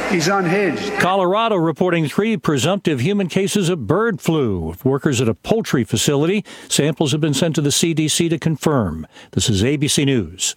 He's unhinged. Colorado reporting 3 presumptive human cases of bird flu. Workers at a poultry facility. Samples have been sent to the CDC to confirm. This is ABC News.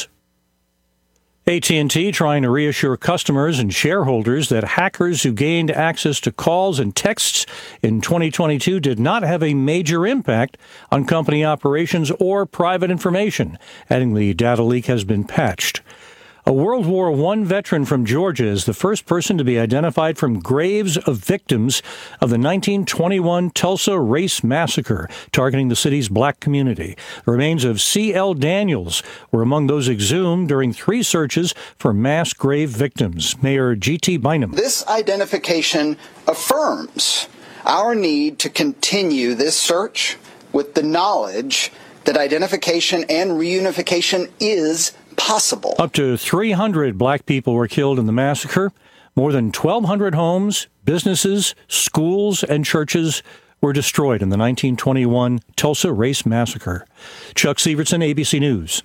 AT&T trying to reassure customers and shareholders that hackers who gained access to calls and texts in 2022 did not have a major impact on company operations or private information, adding the data leak has been patched. A World War I veteran from Georgia is the first person to be identified from graves of victims of the 1921 Tulsa Race Massacre, targeting the city's black community. The remains of C.L. Daniels were among those exhumed during 3 searches for mass grave victims. Mayor G.T. Bynum. This identification affirms our need to continue this search with the knowledge that identification and reunification is possible. Up to 300 black people were killed in the massacre. More than 1,200 homes, businesses, schools, and churches were destroyed in the 1921 Tulsa Race Massacre. Chuck Severson, ABC News.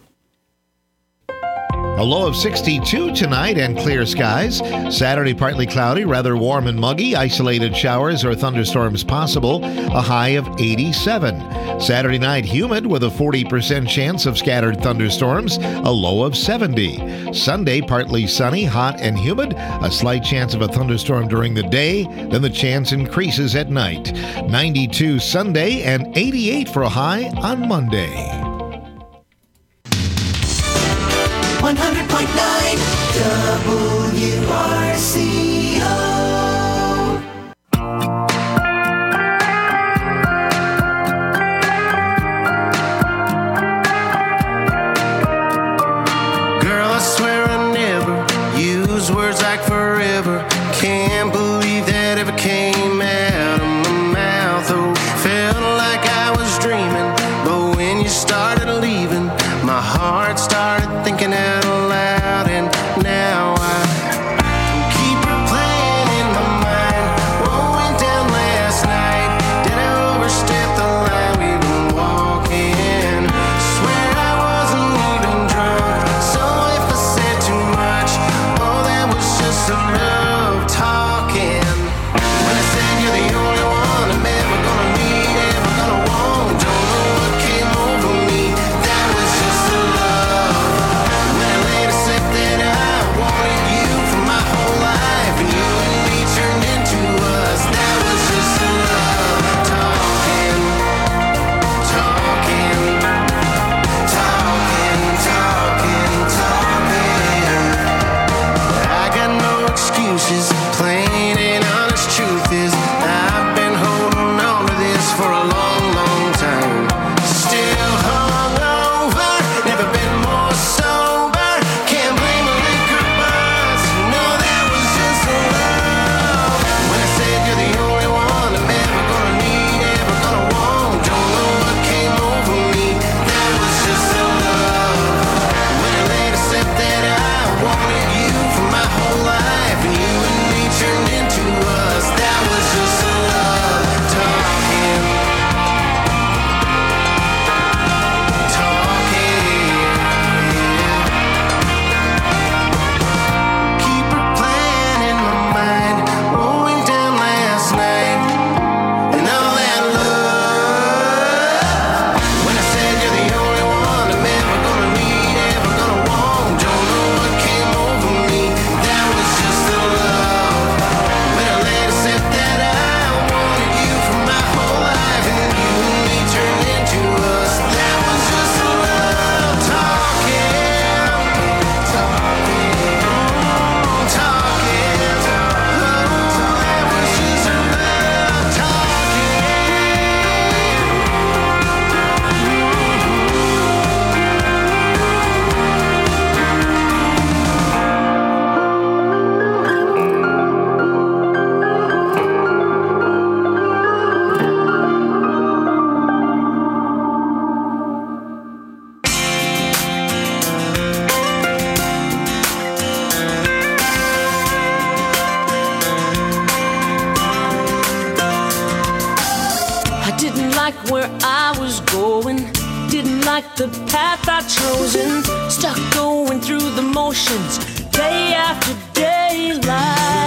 A low of 62 tonight and clear skies. Saturday, partly cloudy, rather warm and muggy. Isolated showers or thunderstorms possible. A high of 87. Saturday night, humid with a 40% chance of scattered thunderstorms. A low of 70. Sunday, partly sunny, hot and humid. A slight chance of a thunderstorm during the day. Then the chance increases at night. 92 Sunday and 88 for a high on Monday. 100.9 WRCO. Girl, I swear I never use words like forever. Can't believe that ever came out of my mouth. Oh, felt like I was dreaming, but when you started leaving, my heart started thinking out loud, and now I keep replaying in my mind what went down last night. Did I overstep the line we've been walking? Swear I wasn't even drunk, so if I said too much, oh, that was just a love talking. When I said you're the only one I'm ever gonna need, ever gonna want, don't know what came over me. That was just a love. When I later said that I wanted you for my whole life, and you and me turned into us. That was just a love talking, talking, talking, talking, talking. I got no excuses. Plain and honest truth is I've been holding on to this for a long, long time. Still hungover, never been more sober. Can't blame a liquor buzz. No, that was just a love. When I said you're the only one I'm ever gonna need, ever gonna want, don't know what came over me. That was just a love. When I later said that I wanted you for my whole life, and you and me turned into us. That was just a love talking, talking. Keep replaying in my mind what went down last night, and all that love. When I said you're the only one I'm ever gonna need, ever gonna want, don't know what came over me. That was just a love. When I later said that I wanted you for my whole life, and you and me turned into us. That was just a love talking, talking, talking. That was just a love I didn't like where I was going, didn't like the path I'd chosen, stuck going through the motions, day after day, life.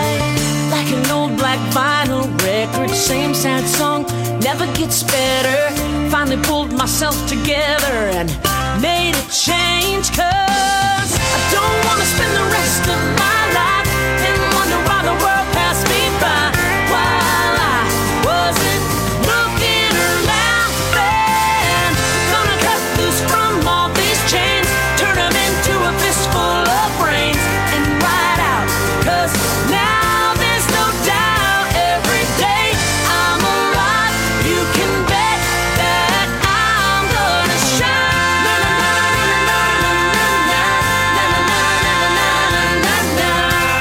sad song never gets better. Finally pulled myself together and made a change, 'cause I don't want to spend the rest of my life and wonder why the world passed me by while I wasn't looking or laughing. Gonna cut loose from all these chains, turn them into a fistful of brains and ride out, 'cause now there's no doubt every day I'm alive. You can bet that I'm gonna shine. Na, na, na, na, na, na, na, na, na, na,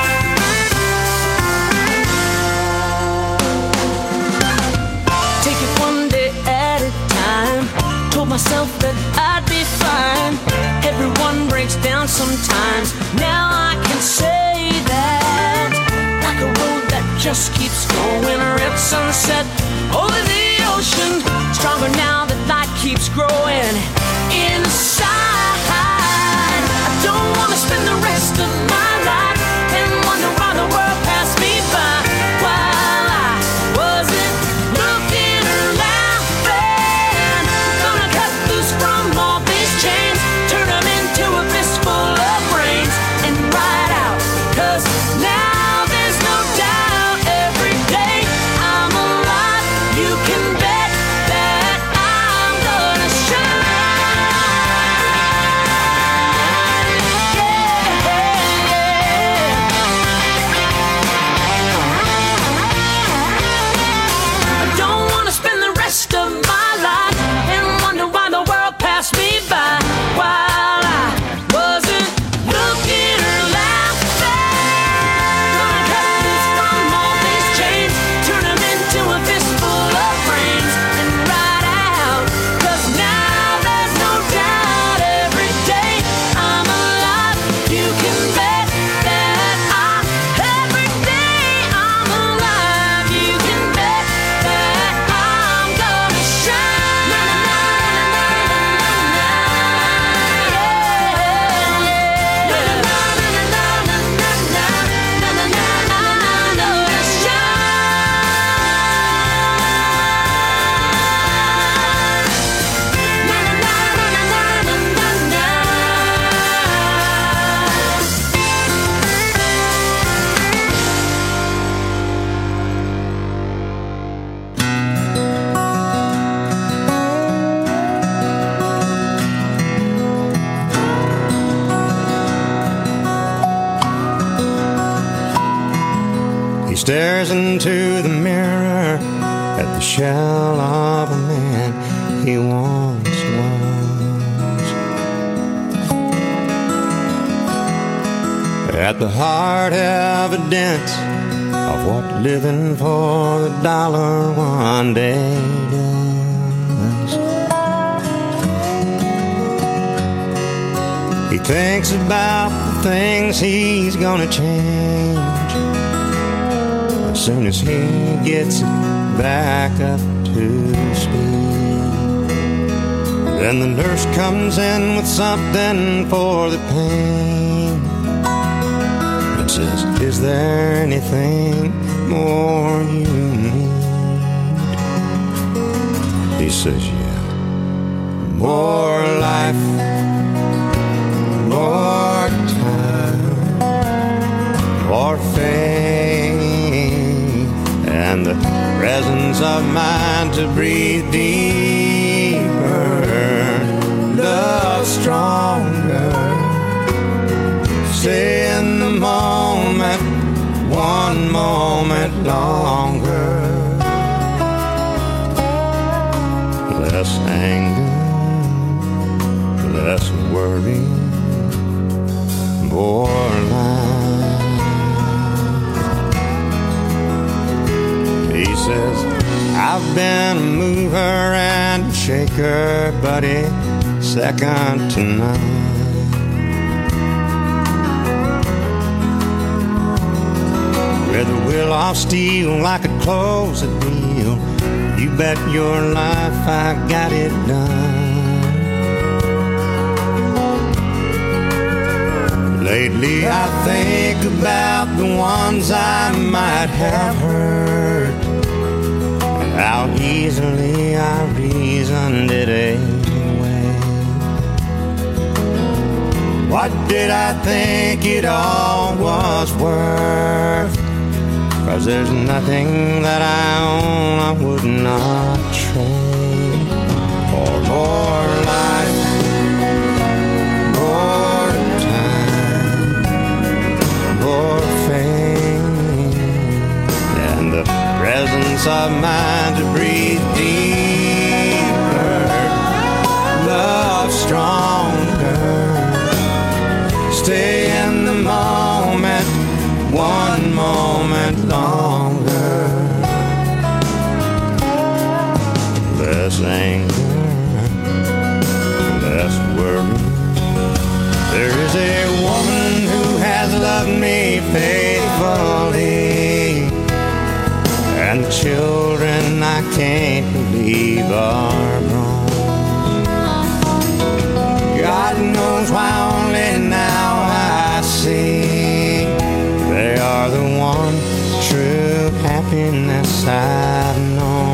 na, na. Take it one day at a time. Told myself that I'd be fine. Everyone breaks down sometimes. Now I can say that, like a road that just keeps going. Red sunset over the ocean. Stronger now that light keeps growing inside. I don't want to spend the rest of my life and wonder why the world passed me by while I wasn't looking or laughing. Gonna cut loose from all these chains, turn them into a fistful of brains and ride out, 'cause now there's no doubt every day I'm alive. You can bet that I'm gonna shine. I don't want to spend the rest of my life and wonder why the world passed me by while I wasn't looking or laughing. Gonna cut loose from all these chains, turn them into a fistful of brains and ride out, 'cause now there's no doubt every day I'm alive. You can bet that every day I'm alive. You can bet that I'm gonna shine. Na, na, na, na, na, na, yeah. Na, na, na, na, na, na, na, na, na, na, na, na, shine. Na, na, na, na, na, na, na, na. He stares into the mirror at the shell of a man he once was. At the hard evidence of what living for the dollar one day does. He thinks about the things he's gonna change as soon as he gets it back up to speed. Then the nurse comes in with something for the pain and says, "Is there anything more you need?" He says, "Yeah, more life, more time, more faith, and the presence of mind to breathe deeper, love stronger, stay in the moment, one moment longer, less anger, less worry, more life." He says, "I've been a mover and a shaker, buddy, second to none. With a will of steel, I could close a deal. You bet your life I got it done. Lately I think about the ones I might have hurt, and how easily I reasoned it away. What did I think it all was worth? 'Cause there's nothing that I own I would not trade for more life, more time, more fame, and the presence of mind to breathe deeper, love stronger, stay in the moment, one moment longer, less anger, less worry. There is a woman who has loved me faithfully, and children I can't believe are grown. God knows why only now I see they are the one true happiness I've known.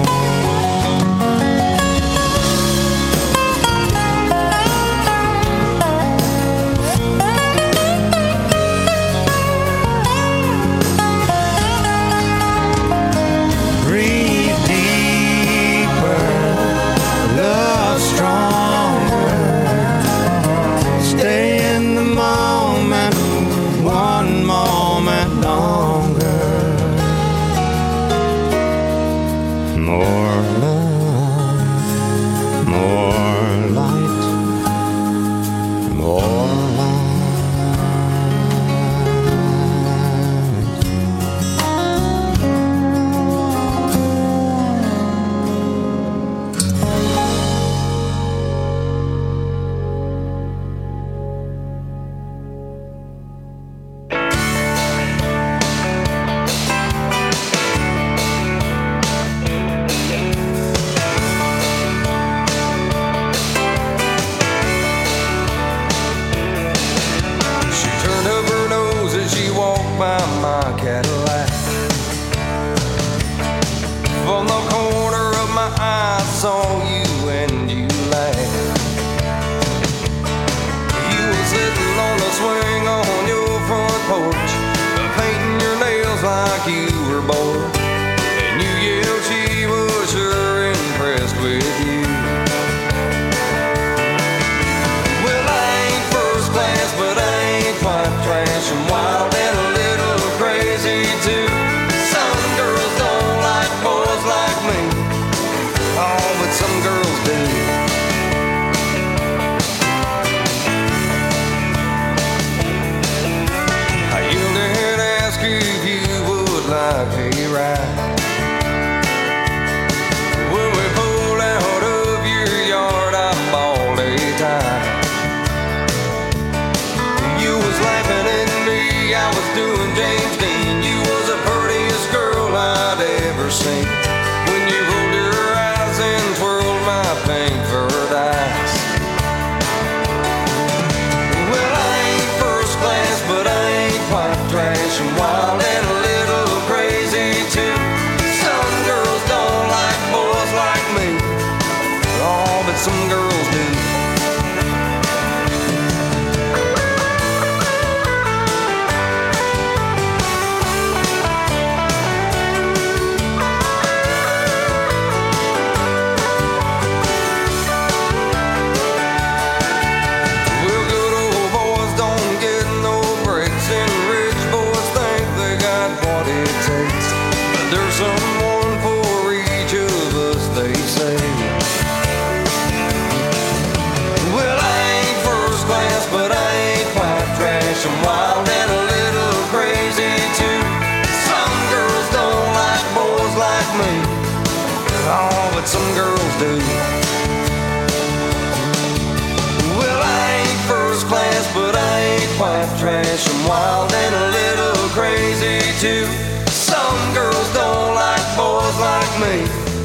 Trash, I'm wild and a little crazy too. Some girls don't like boys like me.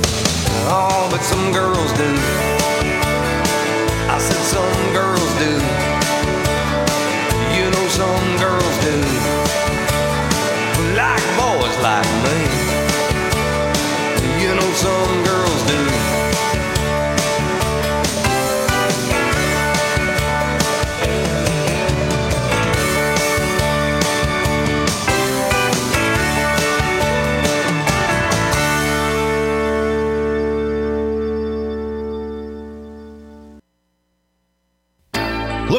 Oh, but some girls do. I said some girls do. You know some girls do. Like boys like me. You know some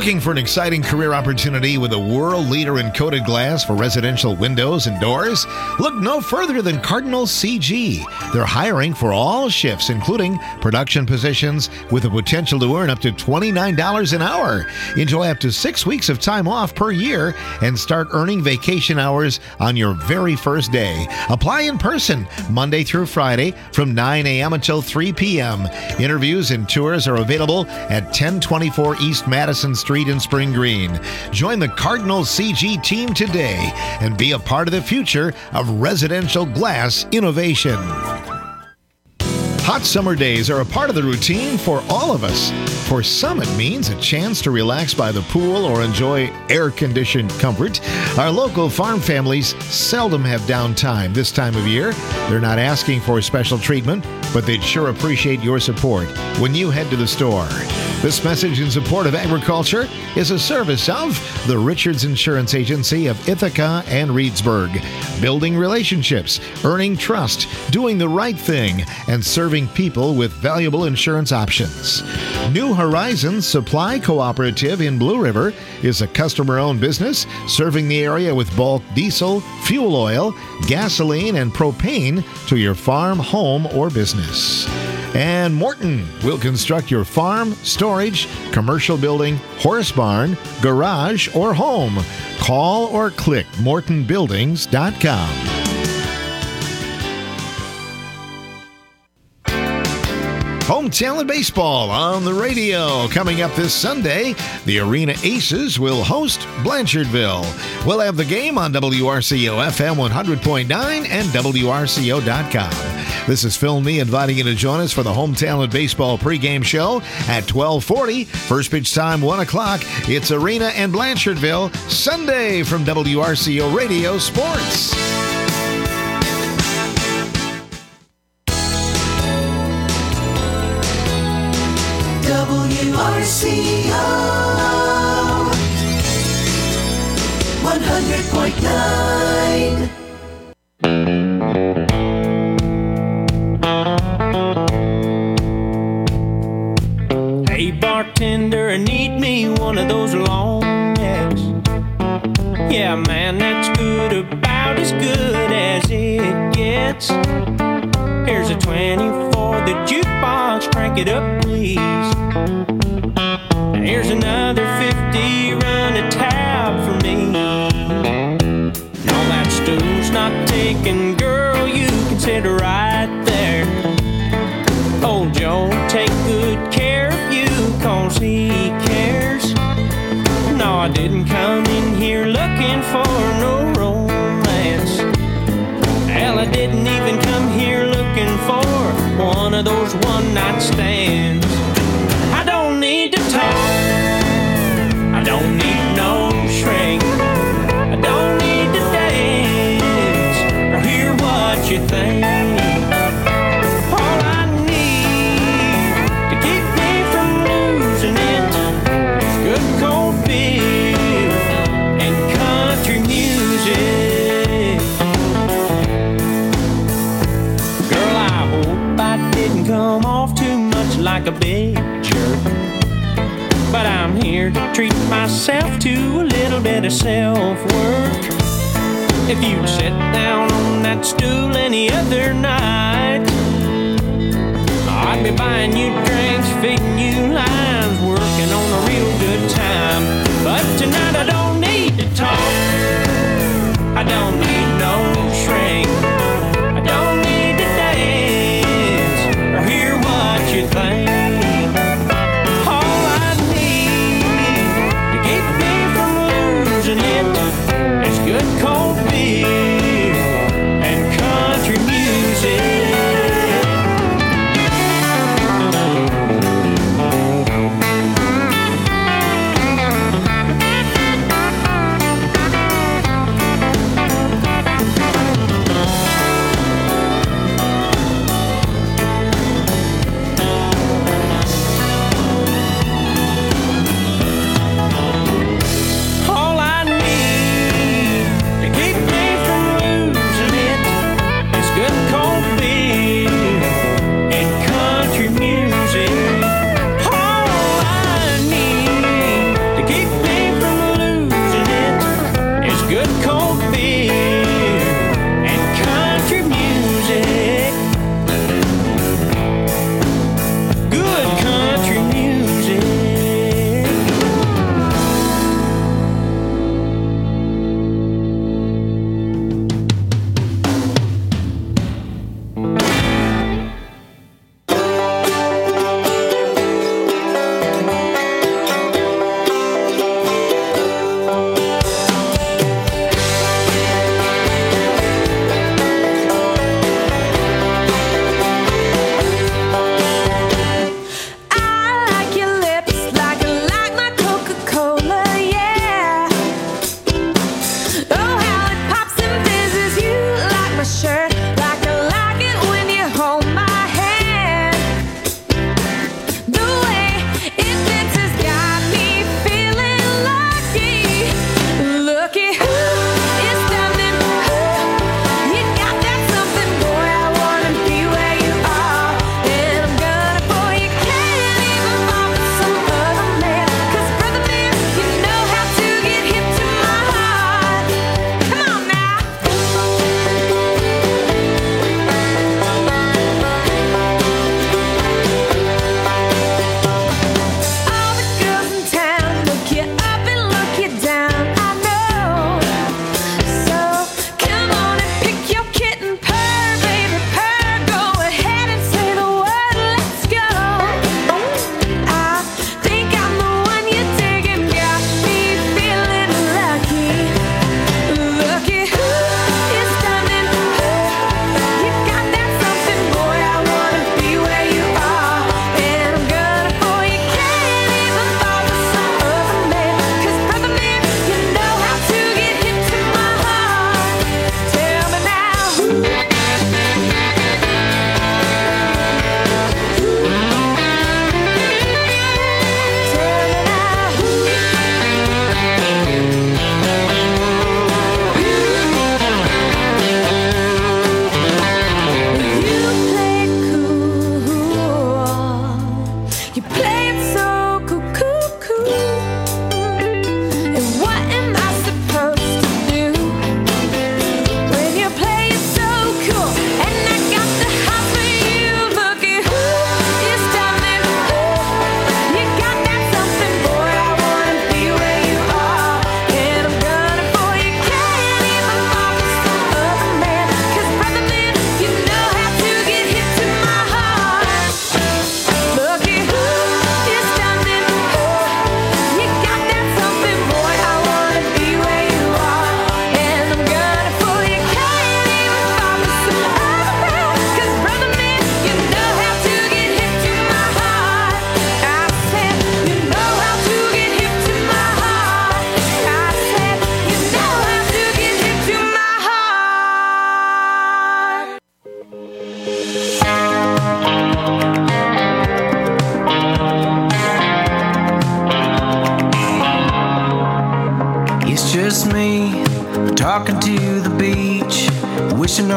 Looking for an exciting career opportunity with a world leader in coated glass for residential windows and doors? Look no further than Cardinal CG. They're hiring for all shifts, including production positions, with the potential to earn up to $29 an hour. Enjoy up to 6 weeks of time off per year and start earning vacation hours on your very first day. Apply in person Monday through Friday from 9 a.m. until 3 p.m. Interviews and tours are available at 1024 East Madison Street in Spring Green. Join the Cardinal CG team today and be a part of the future of residential glass innovation. Hot summer days are a part of the routine for all of us. For some, it means a chance to relax by the pool or enjoy air-conditioned comfort. Our local farm families seldom have downtime this time of year. They're not asking for special treatment, but they'd sure appreciate your support when you head to the store. This message in support of agriculture is a service of the Richards Insurance Agency of Ithaca and Reedsburg. Building relationships, earning trust, doing the right thing, and serving people with valuable insurance options. New Horizons Supply Cooperative in Blue River is a customer-owned business serving the area with bulk diesel, fuel oil, gasoline, and propane to your farm, home, or business. And Morton will construct your farm, storage, commercial building, horse barn, garage, or home. Call or click mortonbuildings.com. Home Talent Baseball on the radio. Coming up this Sunday, the Arena Aces will host Blanchardville. We'll have the game on WRCO FM 100.9 and WRCO.com. This is Phil Me inviting you to join us for the Home Talent Baseball pregame show at 12:40. First pitch time, 1 o'clock. It's Arena and Blanchardville, Sunday from WRCO Radio Sports. WRCO 100.9. Hey bartender, I need me one of those long necks. Yeah man, that's good, about as good as it gets. Here's a 20 for the jukebox, crank it up please. Here's another 50, run a tab for me. No, that stool's not taken, girl, you can sit right there. Old Joe, take good care of you, 'cause he cares. No, I didn't come in here looking for no romance. Hell, I didn't even come here looking for one of those one-night stands. I don't need to talk, I don't need no shrink, I don't need to dance or hear what you think. All I need to keep me from losing it is good cold beer and country music. Girl, I hope I didn't come off too much like a big jerk, but I'm here to treat myself to a little bit of self-work. If you'd sit down on that stool any other night, I'd be buying you drinks, feeding you lines, working on a real good time. But tonight I don't need to talk, I don't need no shrink, I don't need to dance or hear what you think. It's good cold beer and country music.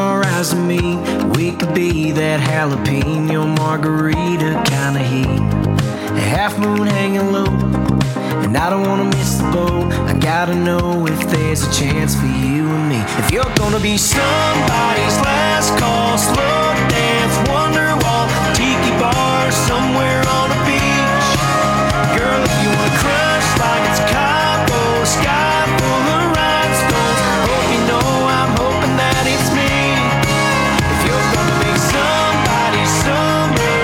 our eyes to meet, we could be that jalapeno margarita kind of heat. A half moon hanging low, and I don't wanna miss the boat. I gotta know if there's a chance for you and me. If you're gonna be somebody's last call, slow dance, Wonderwall, tiki bar, somewhere on a beach. Girl, if you wanna crush like it's Cabo, sky full of rhinestones, hope you know I'm hoping that it's me. If you're gonna make somebody summer,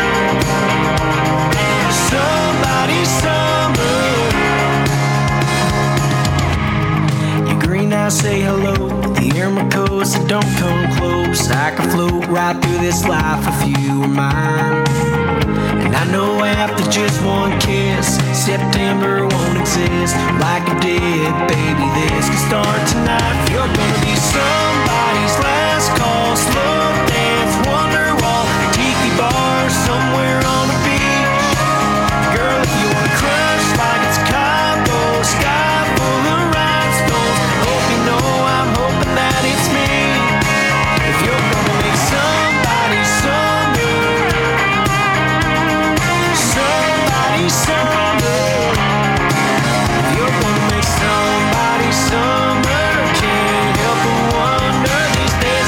somebody summer. Your green eyes say hello, the air my coast, so don't come close. I can float right through this life if you were mine. And I know after just one kiss, September won't exist like it did, baby. This can start tonight. If you're gonna be somebody's last call, slow dance, Wonderwall, tiki bar, somewhere on a beach. Girl, if you wanna crush like it's Cabo, sky full of rhinestones, hope you know I'm hoping that it's me. If you're gonna make somebody summer, somebody summer. If you're gonna make somebody summer, can't help but wonder these days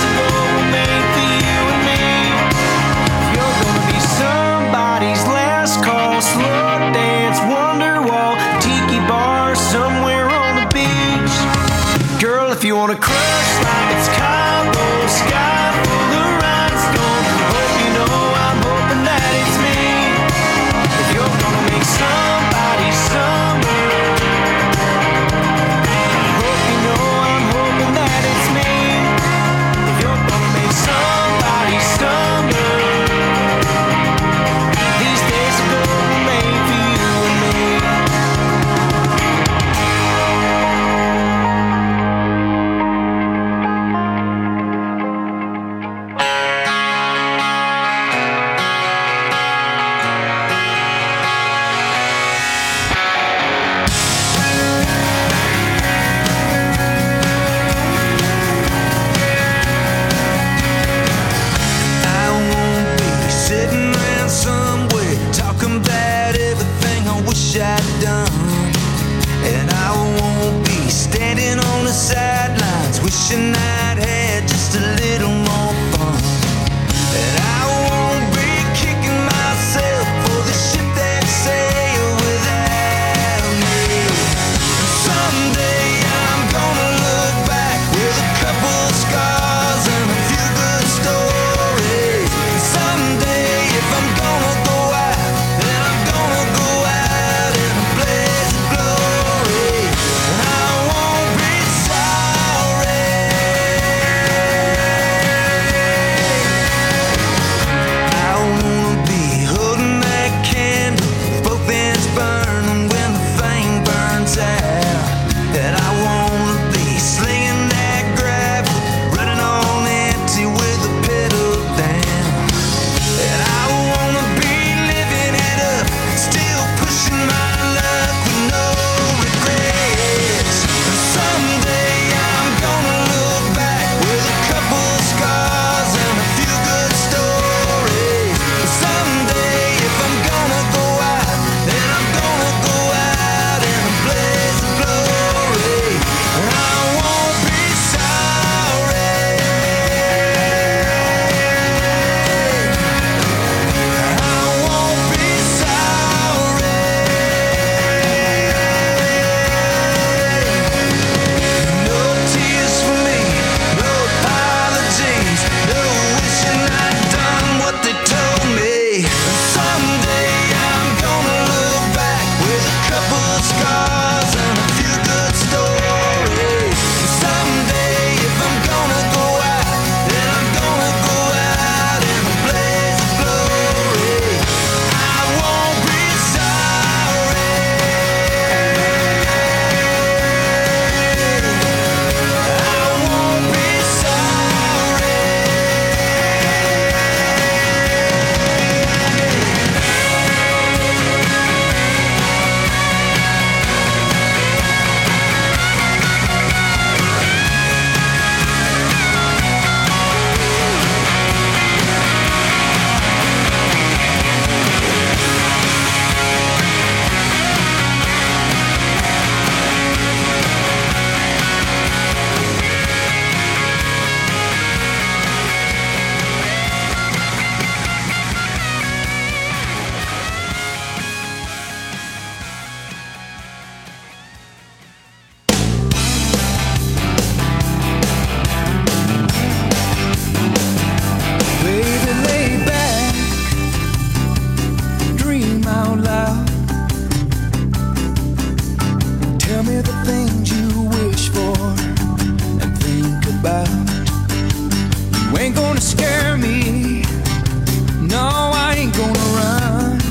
gonna scare me. No, I ain't gonna run.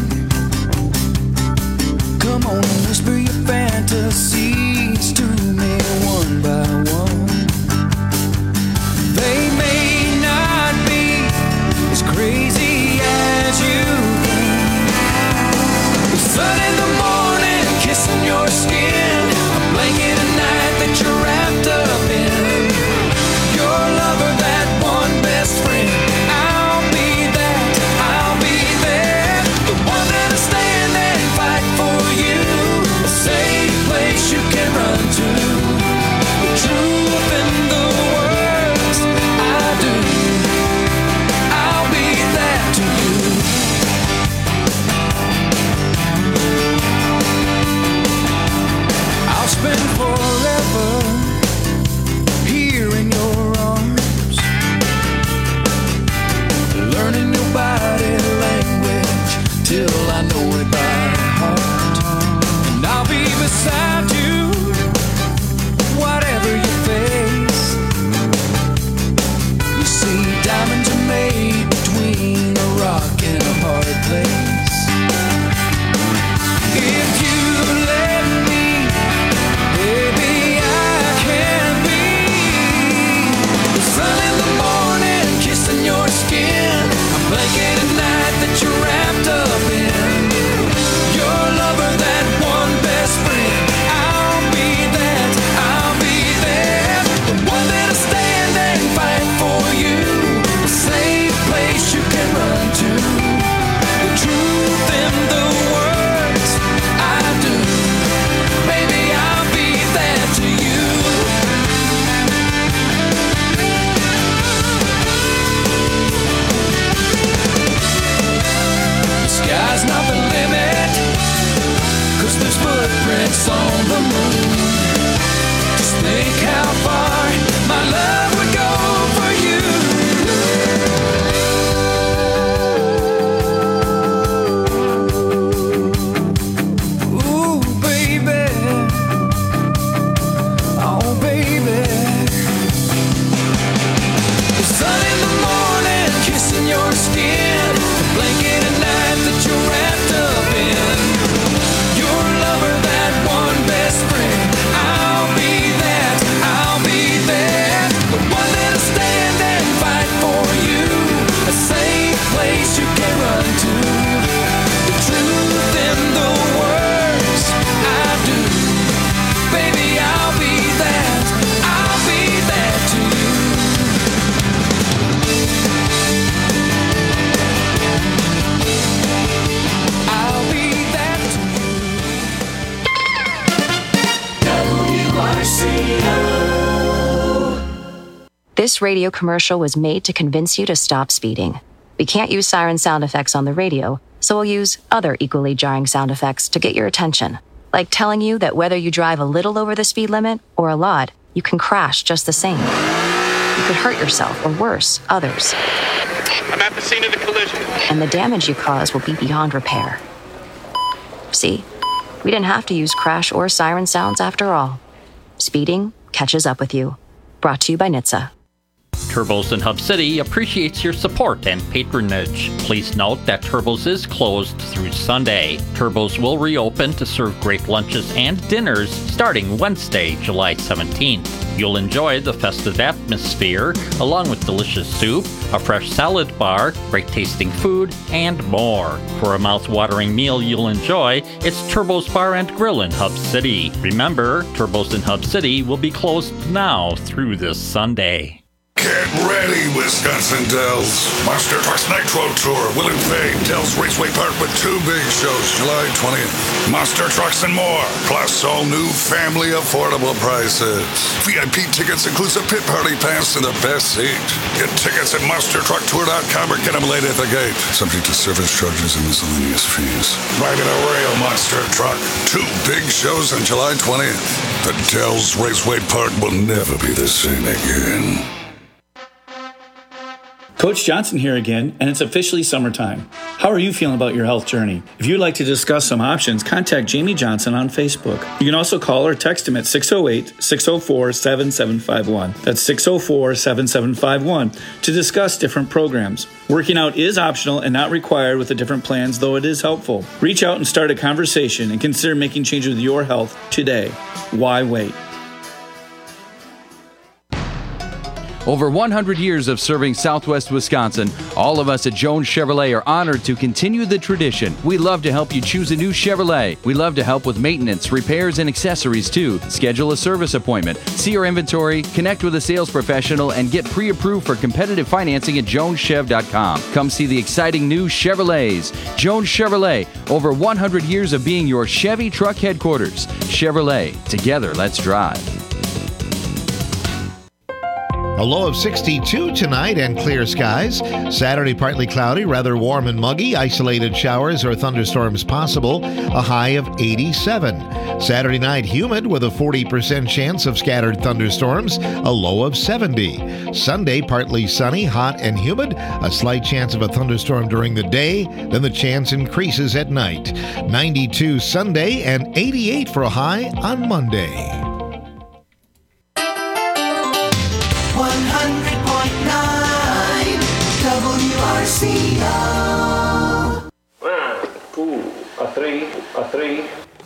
Come on and whisper your fantasies to me one by one. They may not be as crazy as you think. The sun in the morning, kissing your skin, a blanket at night that you're wrapped up in. Your lover, that one best friend. I'll be that, I'll be there. The one that'll stand and fight for you. A safe place you can run to. The truth in the words I do. I'll be that to you. I'll spend forever here in your arms, learning your body language till I know it by heart. And I'll be beside you, whatever you face. You see, diamonds are made between a rock and a hard place. If you let me, baby, I can be the sun in the morning, kissing your skin, a blanket at night that you're wrapped up in. Your lover, that one best friend. I'll be that, I'll be there. The one that'll stand and fight for you. A safe place you can run to. The truth in the words I do. Baby, I'll be that to you. The sky's not the limit, 'cause there's footprints on the moon. Just think how far my love would go for you. Ooh, baby. Oh, baby. The sun in the morning, kissing your skin, the blanket at night that you're wrapped up in. Your lover, that one best friend. I'll be that, I'll be there. The one that'll stand and fight for you. A safe place you can run to. The truth in the words I do. Baby, I'll be that, I'll be that to you. I'll be that to you. This radio commercial was made to convince you to stop speeding. We can't use siren sound effects on the radio, so we'll use other equally jarring sound effects to get your attention. Like telling you that whether you drive a little over the speed limit or a lot, you can crash just the same. You could hurt yourself or worse, others. I'm at the scene of the collision. And the damage you cause will be beyond repair. See? We didn't have to use crash or siren sounds after all. Speeding catches up with you. Brought to you by NHTSA. Turbos in Hub City appreciates your support and patronage. Please note that Turbos is closed through Sunday. Turbos will reopen to serve great lunches and dinners starting Wednesday, July 17th. You'll enjoy the festive atmosphere, along with delicious soup, a fresh salad bar, great tasting food, and more. For a mouth-watering meal you'll enjoy, it's Turbos Bar and Grill in Hub City. Remember, Turbos in Hub City will be closed now through this Sunday. Get ready, Wisconsin Dells. Monster Trucks Nitro Tour will invade Dells Raceway Park with 2 big shows July 20th. Monster Trucks and more, plus all new family affordable prices. VIP tickets includes a pit party pass and the best seat. Get tickets at monstertrucktour.com or get them late at the gate. Subject to service charges and miscellaneous fees. Driving a real monster truck. 2 big shows on July 20th. The Dells Raceway Park will never be the same again. Coach Johnson here again, and it's officially summertime. How are you feeling about your health journey? If you'd like to discuss some options, contact Jamie Johnson on Facebook. You can also call or text him at 608-604-7751. That's 604-7751 to discuss different programs. Working out is optional and not required with the different plans, though it is helpful. Reach out and start a conversation and consider making changes with your health today. Why wait? Over 100 years of serving Southwest Wisconsin, all of us at Jones Chevrolet are honored to continue the tradition. We love to help you choose a new Chevrolet. We love to help with maintenance, repairs, and accessories too. Schedule a service appointment, see our inventory, connect with a sales professional, and get pre-approved for competitive financing at joneschev.com. Come see the exciting new Chevrolets. Jones Chevrolet, over 100 years of being your Chevy truck headquarters. Chevrolet, together let's drive. A low of 62 tonight and clear skies. Saturday, partly cloudy, rather warm and muggy. Isolated showers or thunderstorms possible. A high of 87. Saturday night, humid with a 40% chance of scattered thunderstorms. A low of 70. Sunday, partly sunny, hot and humid. A slight chance of a thunderstorm during the day. Then the chance increases at night. 92 Sunday and 88 for a high on Monday. 100.9 WRCO. 1, 2, 3, 3.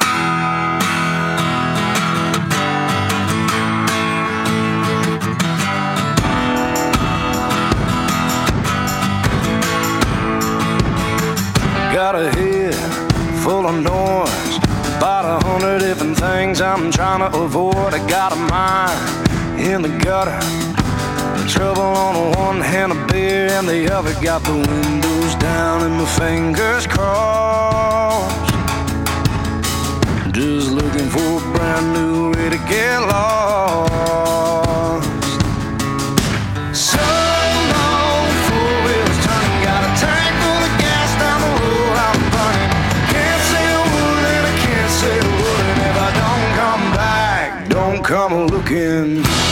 Got a head full of noise, about 100 different things I'm trying to avoid. I got a mind in the gutter, trouble on one hand, a beer and the other. Got the windows down and my fingers crossed, just looking for a brand new way to get lost. So long, four wheels turning, got a tank full of gas down the road I'm burning. Can't say a word and I can't say a word, and if I don't come back, don't come looking.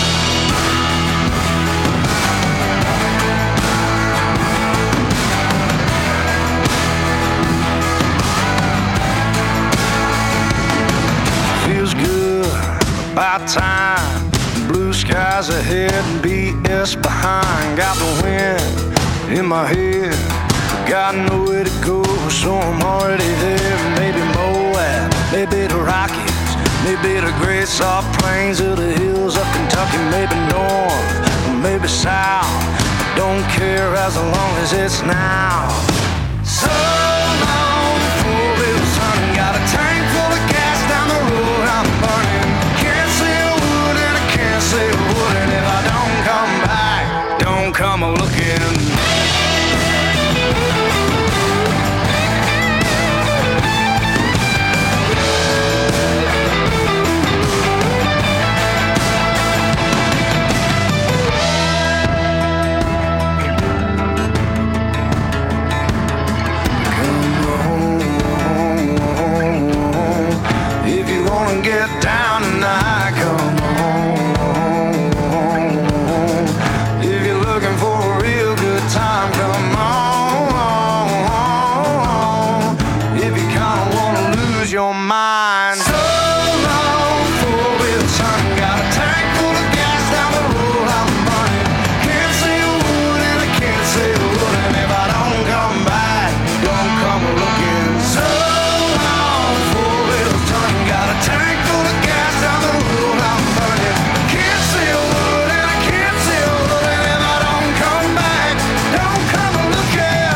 About time, blue skies ahead and BS behind. Got the wind in my head, got nowhere to go, so I'm already there. Maybe Moab, maybe the Rockies, maybe the great soft plains of the hills of Kentucky. Maybe north, maybe south, I don't care as long as it's now. So long, four wheels turning, got a tank full of gas down the road I'm burning. Say a word, and if I don't come back, don't come looking. Come on, if you wanna get down tonight, come on. Your mind. So long, four wheels turning, got a tank full of gas down the road I'm burning. Can't say a word and I can't say a word, and if I don't come back, don't come looking. So long, four wheels turning, got a tank full of gas down the road I'm burning. Can't say a word and I can't say a word, and if I don't come back, don't come looking.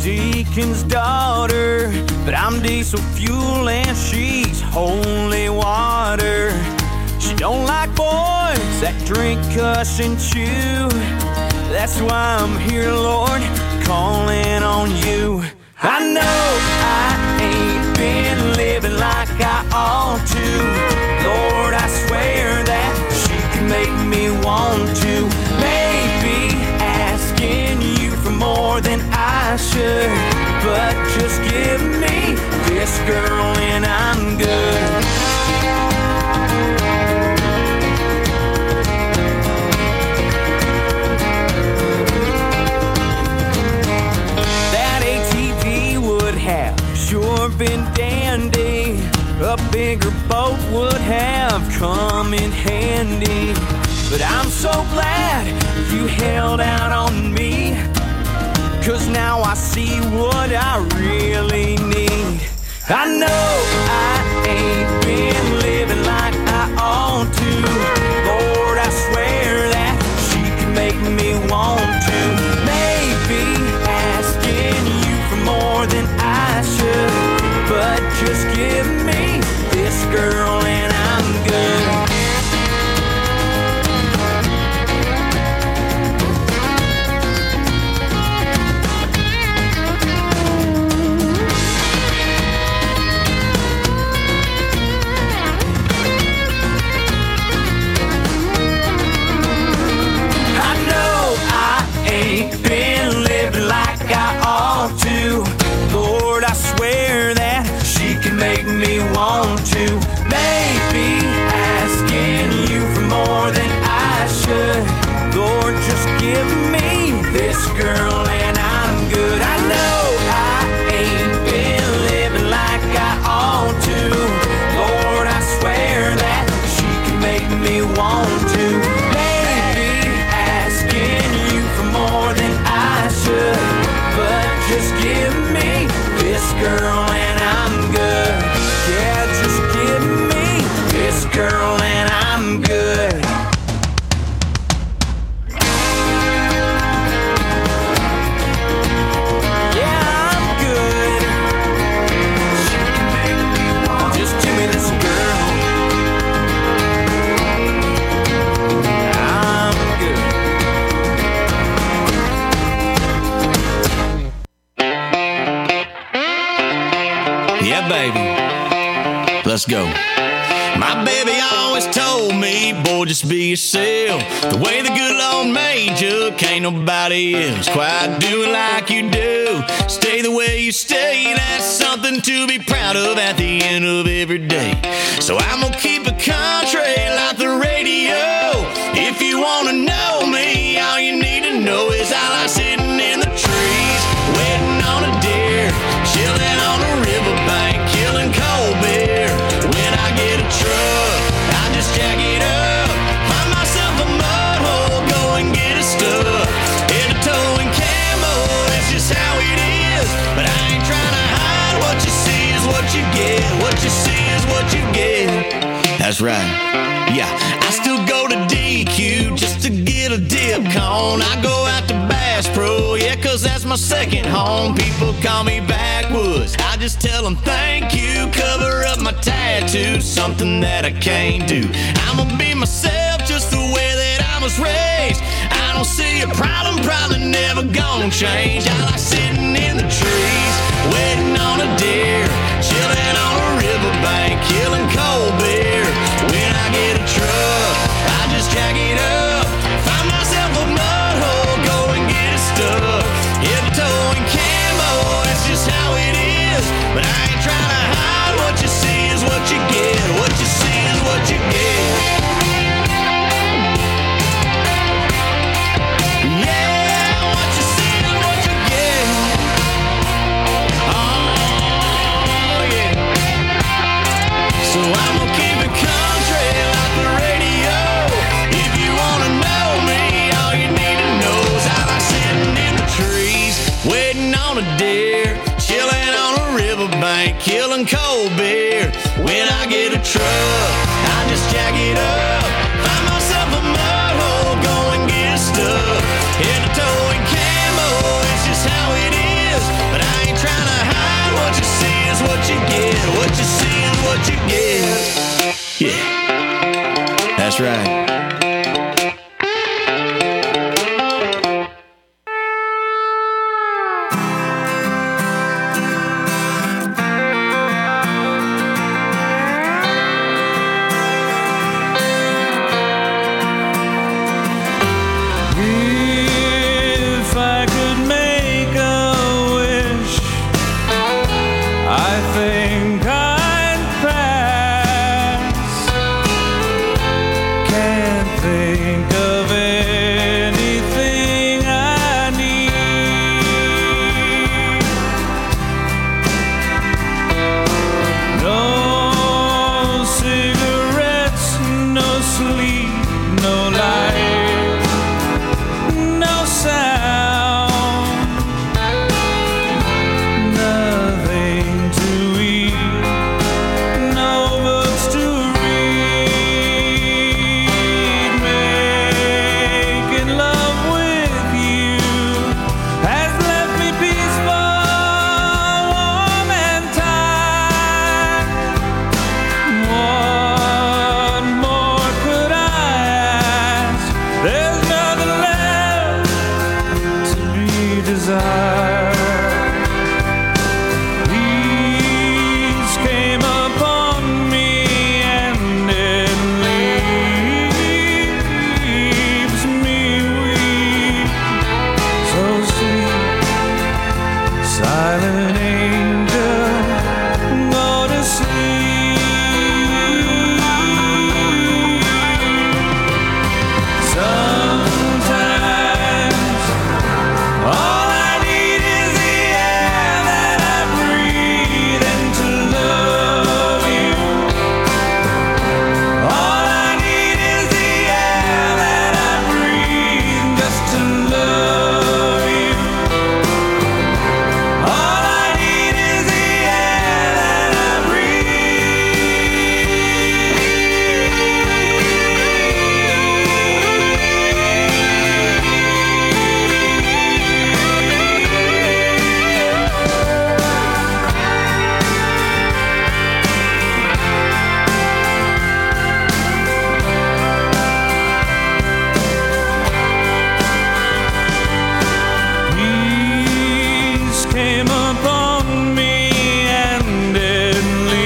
deacon's daughter, but I'm diesel fuel and she's holy water. She don't like boys that drink, cuss, and chew. That's why I'm here, Lord, calling on you. I know I ain't been living like I ought to. Lord, I swear that she can make me want to. Maybe asking you for more than I should, but just give me this girl and I'm good. That ATV would have sure been dandy. A bigger boat would have come in handy. But I'm so glad you held out on me, 'cause now I see what I really need. I know I ain't been living like I ought to. Lord, I swear that she can make me want to. Maybe asking you for more than I should, but just give me this girl and I'm good. Been living like I ought to. Lord, I swear that she can make me want to. Maybe asking you for more than I should. Lord, just give me this girl and I'm good. I know I ain't been living like I ought to. Lord, I swear that she can make me want to. More than I should, but just give me this girl and I'm good. Yeah, just give me this girl and I'm good. Yeah, I'm good. She can make me want. Just give me this girl. Yeah, baby, let's go. My baby always told me, boy, just be yourself. The way the good Lord made you, can't nobody else quite do it like you do. Stay the way you stay, that's something to be proud of at the end of every day. So I'm gonna keep it country like the radio. If you wanna know me, all you need to know is I like sitting in the trees, waiting on a deer, chilling on a riverbank, killing cold beer. When I get a truck, I just jack it up, find myself a mud hole, go and get it stuck. In a towing camo, it's just how it is. But I ain't trying to hide, what you see is what you get. What you see is what you get. That's right, yeah. I still go to DQ just to get a dip cone. I go out to Bass Pro, yeah, 'cause that's my second home. People call me backwoods, I just tell them thank you. Cover up my tattoo, something that I can't do. I'ma be myself just the way that I was raised. I don't see a problem, probably never gonna change. I like sitting in the trees, waiting on a deer, chilling on a riverbank, killing cold beer. When I get a truck, I just jack it up, find myself a mud hole, go and get it stuck. If towing camo, that's just how it is. But I ain't trying to hide, what you see is what you get. What you see is what you get. Yeah, what you see is what you get. Oh, yeah. So I'm gonna keep it country like the radio. If you wanna know me, all you need to know is I like sitting in the trees, waiting on a deer, chilling on a riverbank, killing cold beer. When I get a truck, I just jack it up, find myself a mud hole, go and get stuck. In a towing camo, it's just how it is. But I Yeah, that's right. If I could make a wish, I think I'd pass. Can't think of anything I need. No cigarettes, no sleep, no light, no sound, nothing to eat, no books to read. Making love with you has left me peaceful, warm and tired. What more could I ask? There's nothing left to be desired. Peace came upon me and it leaves me weak. So sweet, silent angel, go to sleep. Sometimes all I need is the air that I breathe and to love you. All I need is the air that I breathe just to love you. All I need is the air that I Peace came upon me and it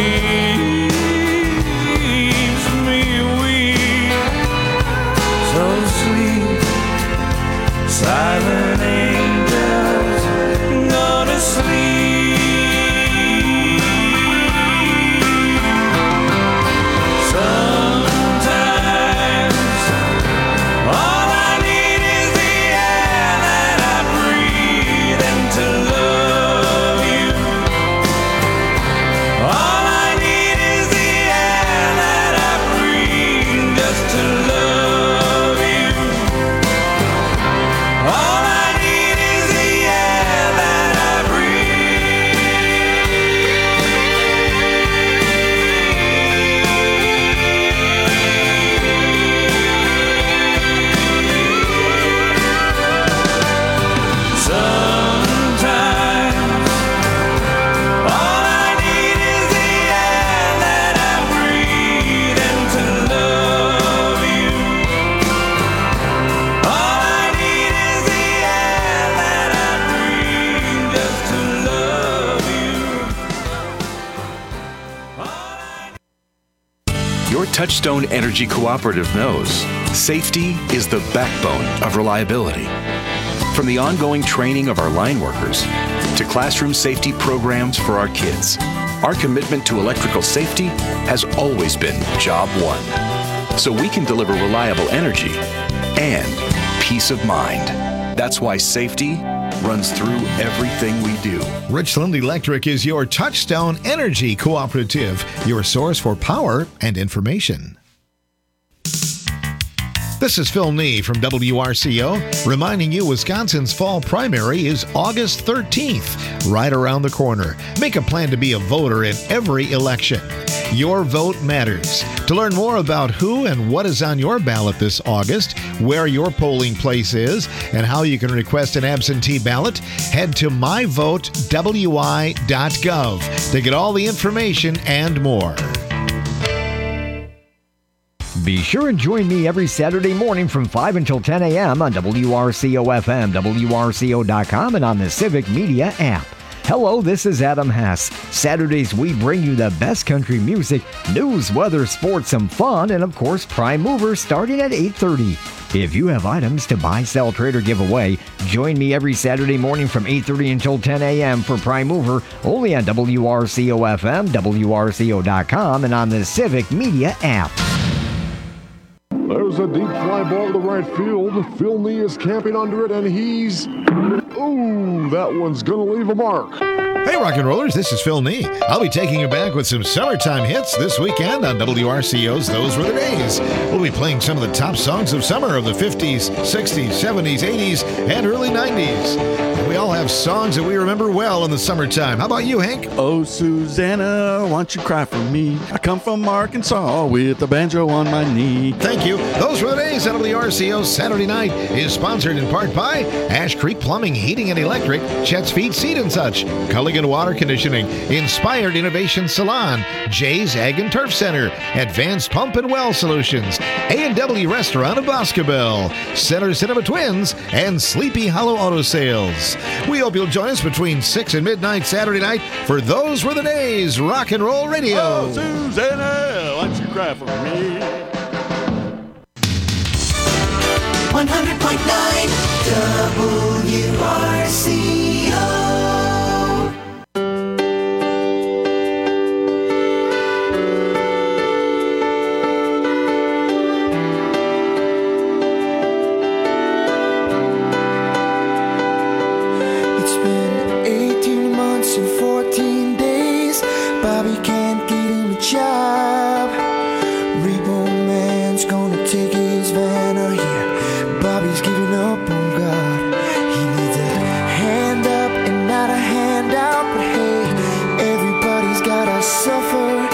leaves me weak. So sweet, silent angels, go to sleep. Sometimes all I need is the air that I breathe and to love you. All I need is the air that I breathe just to love you. All I need is the air that I Sometimes all I need is the air that I breathe and to love you. All I need is the air that I breathe just to love you. Your Touchstone Energy Cooperative knows safety is the backbone of reliability. From the ongoing training of our line workers to classroom safety programs for our kids, our commitment to electrical safety has always been job one. So we can deliver reliable energy and peace of mind. That's why safety runs through everything we do. Richland Electric is your Touchstone Energy Cooperative, your source for power and information. This is Phil Nee from WRCO, reminding you Wisconsin's fall primary is August 13th, right around the corner. Make a plan to be a voter in every election. Your vote matters. To learn more about who and what is on your ballot this August, where your polling place is, and how you can request an absentee ballot, head to myvotewi.gov to get all the information and more. Be sure and join me every Saturday morning from 5 until 10 a.m. on WRCO-FM, WRCO.com, and on the Civic Media app. Hello, this is Adam Hess. Saturdays, we bring you the best country music, news, weather, sports, some fun, and of course, Prime Mover starting at 8:30. If you have items to buy, sell, trade, or give away, join me every Saturday morning from 8:30 until 10 a.m. for Prime Mover, only on WRCO-FM, WRCO.com, and on the Civic Media app. There's a deep fly ball to right field. Phil Nee is camping under it, and he's... Ooh, that one's going to leave a mark. Hey, rock and rollers, this is Phil Nee. I'll be taking you back with some summertime hits this weekend on WRCO's Those Were the Days. We'll be playing some of the top songs of summer of the 50s, 60s, 70s, 80s, and early 90s. And we all have songs that we remember well in the summertime. How about you, Hank? Oh, Susanna, why don't you cry for me? I come from Arkansas with a banjo on my knee. Thank you. Those Were the Days on WRCO Saturday Night is sponsored in part by Ash Creek Plumbing, Heating, and Electric, Chet's Feet, Seed and Such, Culligan Water Conditioning, Inspired Innovation Salon, Jay's Ag and Turf Center, Advanced Pump and Well Solutions, A&W Restaurant of Boscobel, Center Cinema Twins, and Sleepy Hollow Auto Sales. We hope you'll join us between 6 and midnight Saturday night for Those Were the Days Rock and Roll Radio. Oh, Susanna, why don't you cry for me? 100.9 WRCO. It's been 18 months and 14 days. Bobby can't get him a job. Repo man's gonna take his van or here. Bobby's giving up on God. He needs a hand up and not a handout. But hey, everybody's gotta suffer.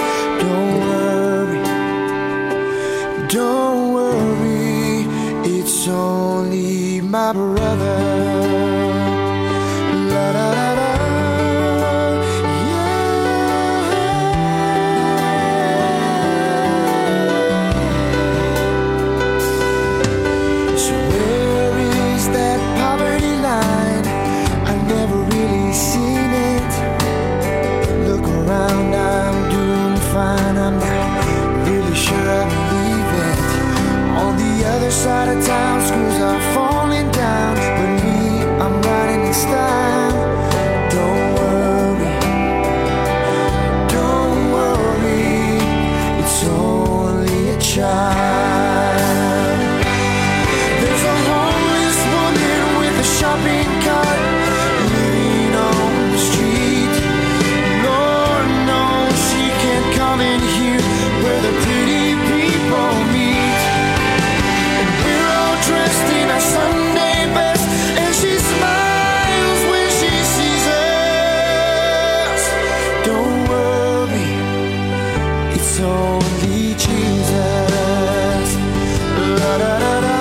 Don't worry, it's only my brother. La da da da. Side of town, schools are falling down, but me, I'm riding in style. Don't worry, it's only a child. There's a homeless woman with a shopping cart living on the street. Lord knows she can't come in here where the pretty people meet. Dressed in a Sunday best, and she smiles when she sees us. Don't worry, it's only Jesus. La da da da.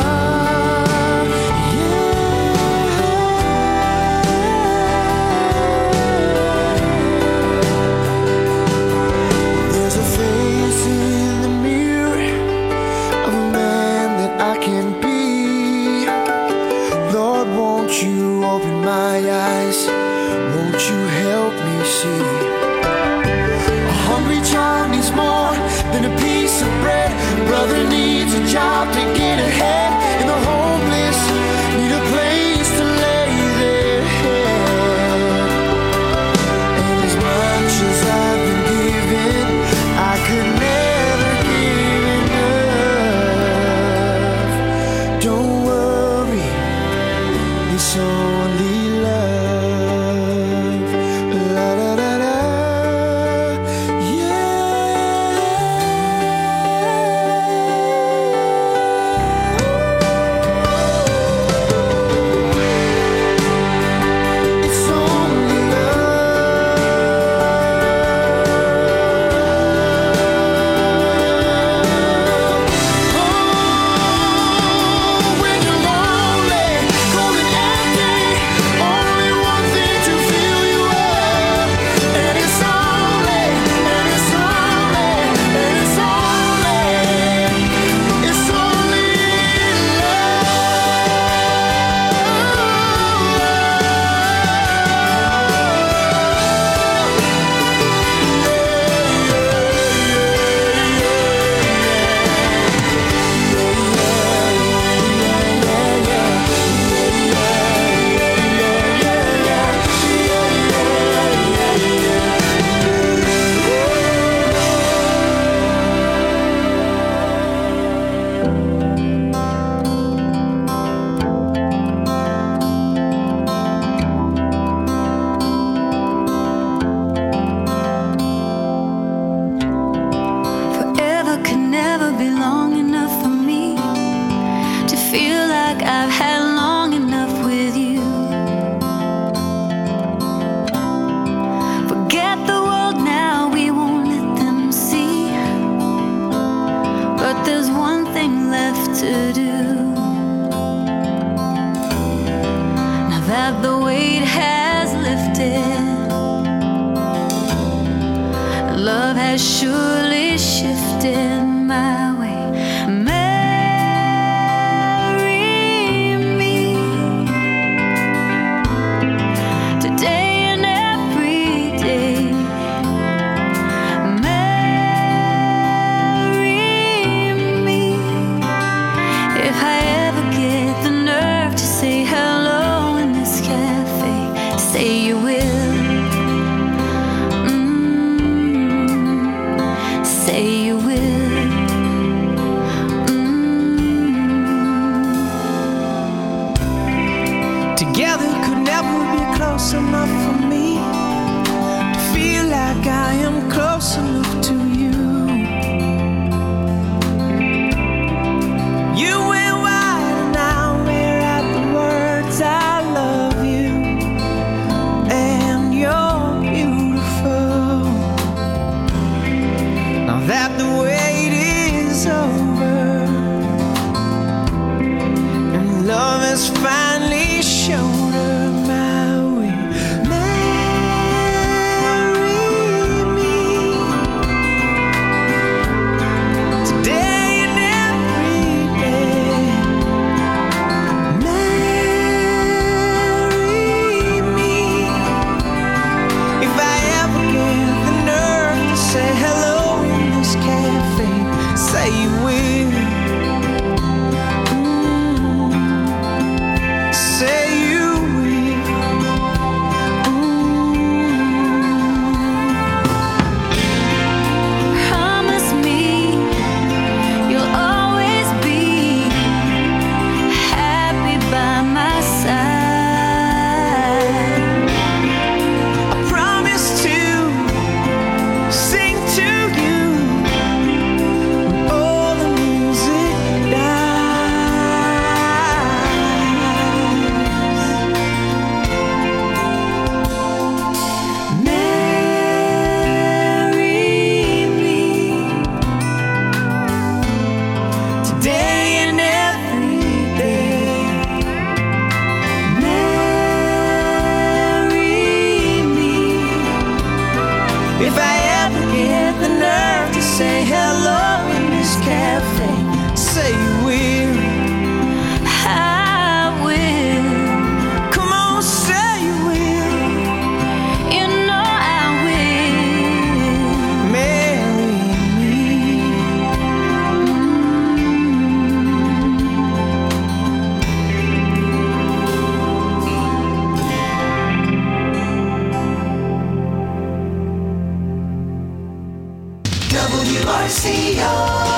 Yeah. There's a face in the mirror of a man that I can be. Lord, won't you open my eyes? Won't you help me see? A hungry child needs more than a piece of bread. Brother needs a job to get ahead, and the homeless need a place to lay their head. And as much as I've been given, I could never give enough. Don't worry, it's only love. La da da da. Yeah. is surely shifting my way. Marry me today and every day. Marry me if I ever get the nerve to say hello in this cafe. Say you will. Say you will. Together could never be close enough for me to feel like I am close enough to you. You went wide and I wear out the words I love you, and you're beautiful. Now that the wait is over and love has finally shown her my way. Marry me today and every day. Marry me if I ever get the nerve to say hello in this cafe. Say you will. Say you will. Promise me you'll always be happy by my side. I promise to sing to you when all the music dies. Marry me today and every day. Marry me if I ever get the nerve to say hello in this cafe. Say you will. I will. Come on, say you will. You know I will. Marry me. WRCO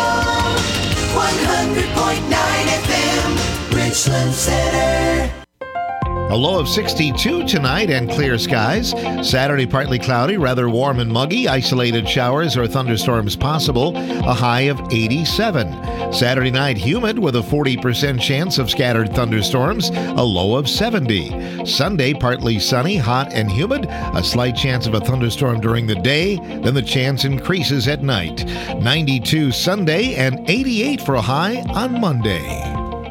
100.9 FM, Richland Center. A low of 62 tonight and clear skies. Saturday, partly cloudy, rather warm and muggy. Isolated showers or thunderstorms possible. A high of 87. Saturday night, humid with a 40% chance of scattered thunderstorms. A low of 70. Sunday, partly sunny, hot and humid. A slight chance of a thunderstorm during the day. Then the chance increases at night. 92 Sunday and 88 for a high on Monday.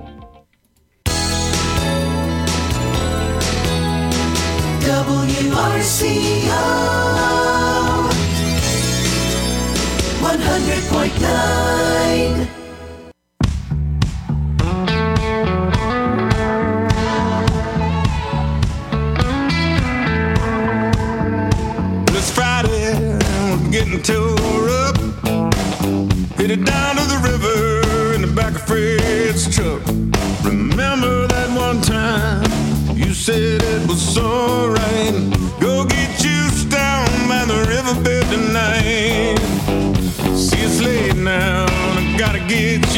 WRCO 100.9. It's Friday, we're getting tore up. Headed down to the river in the back of Fred's truck. Remember that one time you said it was alright. Go get juice down by the riverbed tonight. See, it's late now, I gotta get you.